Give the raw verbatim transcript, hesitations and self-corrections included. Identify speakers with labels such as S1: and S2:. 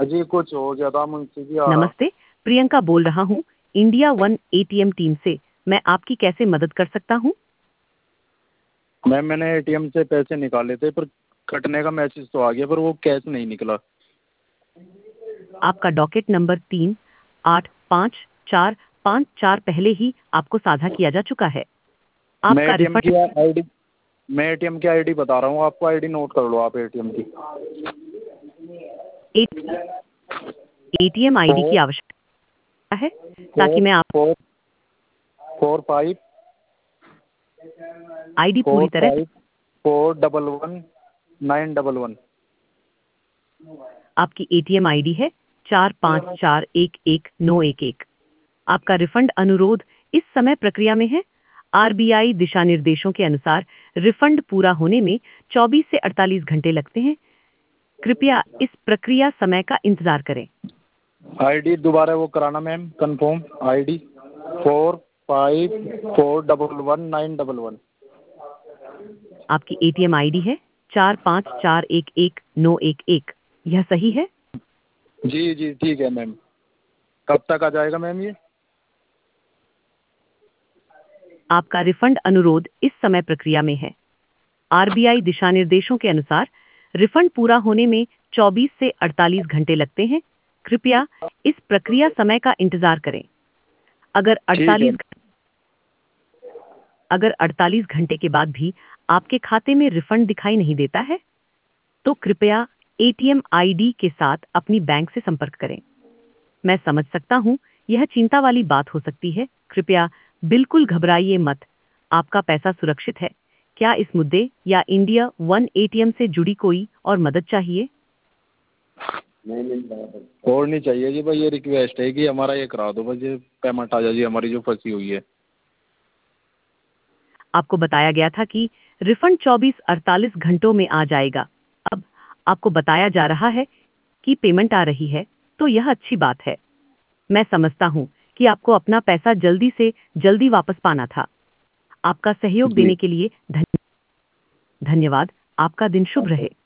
S1: अजी कुछ हो गया था मुझसे भी आ रहा।
S2: नमस्ते, प्रियंका बोल रहा हूँ इंडिया वन एटीएम टीम से। मैं आपकी कैसे मदद कर सकता हूँ?
S1: मैम मैंने एटीएम से पैसे निकाले थे पर कटने का मैसेज तो आ गया पर वो कैश नहीं निकला।
S2: आपका डॉकेट नंबर तीन आठ पाँच चार पाँच चार पहले ही आपको साझा किया जा चुका है।
S1: मैं
S2: आपका
S1: एटीएम की
S2: रिफंड
S1: आईडी मैं एटीएम की आईडी बता रहा हूँ आपको, आईडी नोट कर लो आप एटीएम की।
S2: एटीएम आईडी की
S1: फोर
S2: आवश्यकता है ताकि
S1: फोर
S2: मैं आप
S1: four four five
S2: ID
S1: four
S2: पूरी तरह
S1: five four double one nine double one.
S2: आपकी एटीएम आईडी है चार पाँच चार एक एक नौ एक एक। आपका रिफंड अनुरोध इस समय प्रक्रिया में है। आरबीआई दिशा निर्देशों के अनुसार रिफंड पूरा होने में चौबीस से अड़तालीस घंटे लगते हैं। कृपया इस प्रक्रिया समय का इंतजार करें।
S1: आईडी दोबारा वो कराना ma'am, confirm ID four five four double one nine double one.
S2: आपकी एटीएम आईडी है चार पाँच चार एक एक नौ एक एक। यह सही है?
S1: जी जी ठीक है मैम। कब तक आ जाएगा मैम ये?
S2: आपका रिफंड अनुरोध इस समय प्रक्रिया में है। आरबीआई दिशा निर्देशों के अनुसार रिफंड पूरा होने में चौबीस से अड़तालीस घंटे लगते हैं। कृपया इस प्रक्रिया समय का इंतजार करें। अगर
S1: ठीक है।
S2: अड़तालीस अगर अड़तालीस घंटे के बाद भी आपके खाते में रिफंड दिखाई नहीं देता है, तो कृपया एटीएम आईडी के साथ अपनी बैंक से संपर्क करें। मैं समझ सकता हूँ, यह चिंता वाली बात हो सकती है। कृपया बिल्कुल घबराइए मत। आपका पैसा सुरक्षित है। क्या इस मुद्दे या इंडिया वन एटीएम से जुड़ी कोई और मदद चाहिए?
S1: और नहीं चाहिए जी भाई, ये रिक्वेस्ट है कि हमारा ये करा दो बस, ये पेमेंट आ जाए जी हमारी जो फंसी हुई है।
S2: आपको बताया गया था कि रिफंड चौबीस अड़तालीस घंटों में आ जाएगा। अब आपको बताया जा रहा है कि पेमेंट आ रही है, तो यह अच्छी बात है। मैं समझता हूँ कि आपको अपना पैसा जल्दी से जल्दी वापस पाना था। आपका सहयोग
S1: जी
S2: देने के लिए धन्य धन्यवाद। आपका दिन शुभ रहे।